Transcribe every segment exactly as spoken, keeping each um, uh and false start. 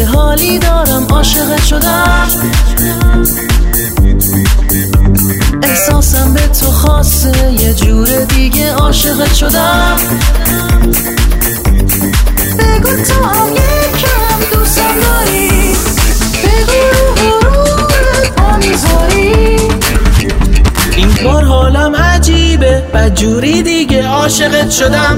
یه حالی دارم عاشقت شدم، احساسم به تو خاصه یه جور دیگه عاشقت شدم. بگو تو هم یکم دوستم داری، بگو رو غرورت پا میذاری. این بار حالم عجیبه بدجوری دیگه عاشقت شدم.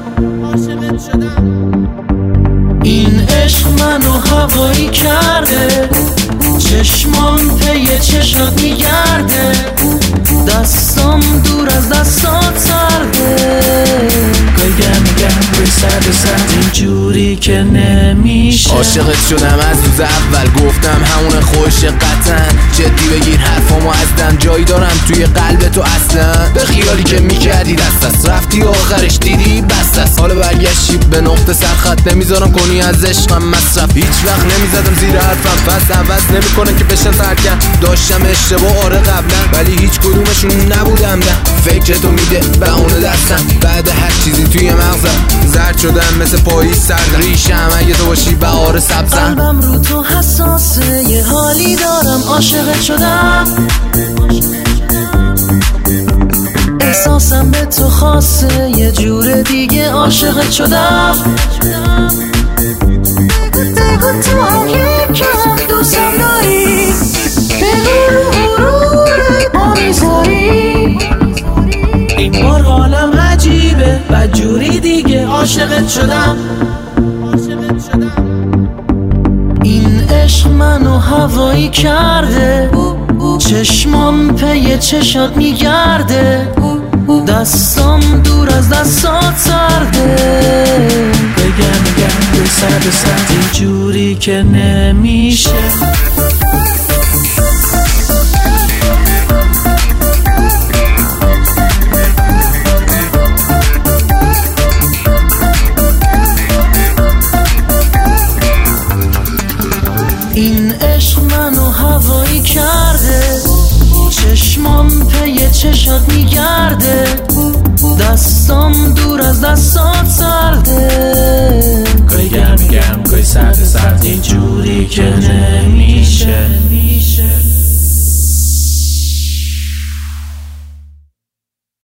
این عشق منو هوایی کرده، چشمام پی چشات میگرده، دستام دور از دستات سرده. گایم گم به سر به سر اینجوری که نمیشه. عاشقت شدم از روز اول، گفتم همون خوش قطعا. جدی بگیر حرفامو ازدن، جایی دارم توی قلب تو اصلا. به خیالی که میکردی دست است، رفتی آخرش دیدی بست است. حالا برگشتی به نقطه سرخط، نمیذارم کنی از عشقم مصرف. هیچ وقت نمیزدم زیر حرفم، فصل عوض نمیکنن که بشن ترکم. داشتم اشتباه آره قبلا، ولی هیچ کدومشون نبودم نه. فکر تو میده بهونه دستم، بعد هر چیزی توی مغزم زرد شدم مثل پاییز سرد. ریشم اگه تو باشی بهار سبزم. قلبم رو تو حساسه یه حالی دارم عاشقت شدم، احساسم به تو خاصه یه جور دیگه عاشقت شدم. بگو تو هم یکم دوستم داری، بگو رو غرورت پا میذاری. این بار حالم عجیبه بدجوری دیگه عاشقت شدم. این عشق منو هوایی کرده، چشمام پی چشات میگرده، دستام دور از دستات سرده. بگم بگم به سر به سر اینجوری که نمیشه. این عشق منو هوایی کرده، چشمام پی چشات میگرده،